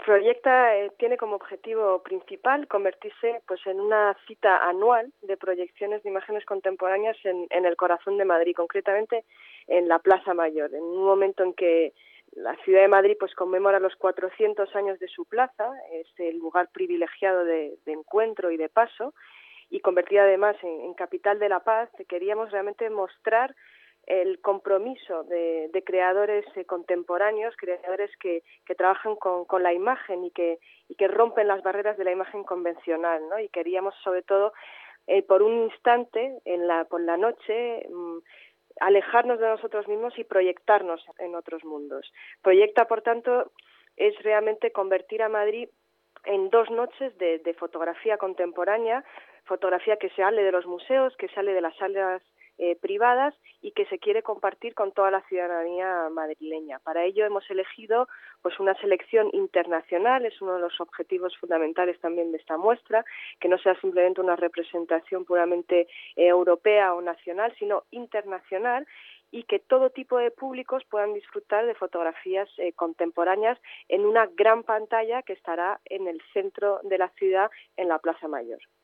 Proyecta tiene como objetivo principal convertirse pues en una cita anual de proyecciones de imágenes contemporáneas en el corazón de Madrid, concretamente en la Plaza Mayor, en un momento en que la ciudad de Madrid pues conmemora los 400 años de su plaza, es el lugar privilegiado de encuentro y de paso, y convertida además en capital de la paz. Queríamos realmente mostrar el compromiso de creadores contemporáneos, creadores que trabajan con la imagen y que rompen las barreras de la imagen convencional, ¿no? Y queríamos sobre todo por un instante por la noche alejarnos de nosotros mismos y proyectarnos en otros mundos. Proyecta, por tanto, es realmente convertir a Madrid en 2 noches de fotografía contemporánea, fotografía que se sale de los museos, que sale de las salas privadas y que se quiere compartir con toda la ciudadanía madrileña. Para ello hemos elegido pues una selección internacional, es uno de los objetivos fundamentales también de esta muestra, que no sea simplemente una representación puramente europea o nacional, sino internacional, y que todo tipo de públicos puedan disfrutar de fotografías contemporáneas en una gran pantalla que estará en el centro de la ciudad, en la Plaza Mayor.